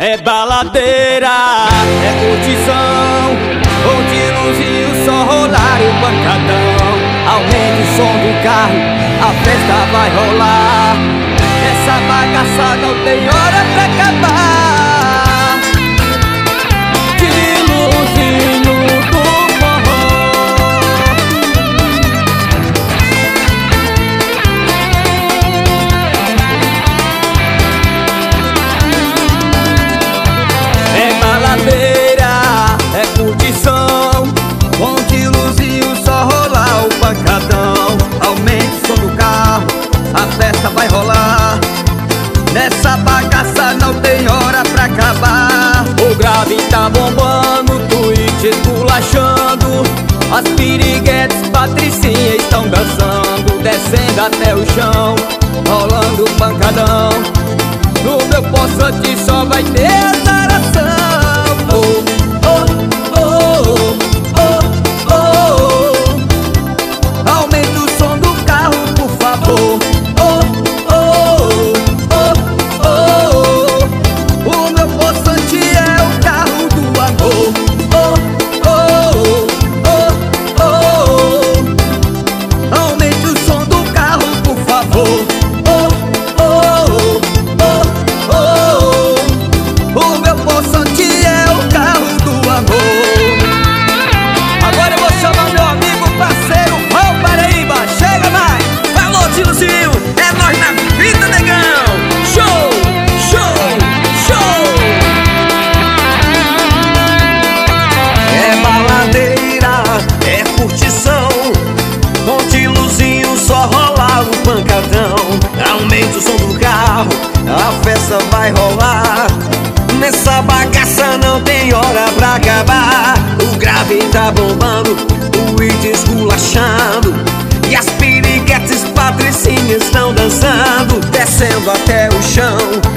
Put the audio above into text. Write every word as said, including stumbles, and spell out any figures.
É baladeira, é curtição, vou de luzinho só rolar e o pancadão. Aumente o som do carro, a festa vai rolar. Essa bagaça não tem hora pra acabar. De luzinho do forró. É baladeira, é curtição, bom de luzinho só rolar o pancadão. Aumente o som do carro, a festa vai rolar. Nessa bagaça não tem hora pra acabar. O grave tá bombando, o tweet esculachando. As piriguetes patricinhas estão dançando, descendo até o chão, rolando o pancadão. No meu poçante só vai ter azaração. Oh, oh, oh, oh, oh, oh. Aumenta o som do carro, por favor. Aumente o som do carro, a festa vai rolar. Nessa bagaça não tem hora pra acabar. O grave tá bombando, o beat esculachando. E as piriguetes patricinhas estão dançando, descendo até o chão,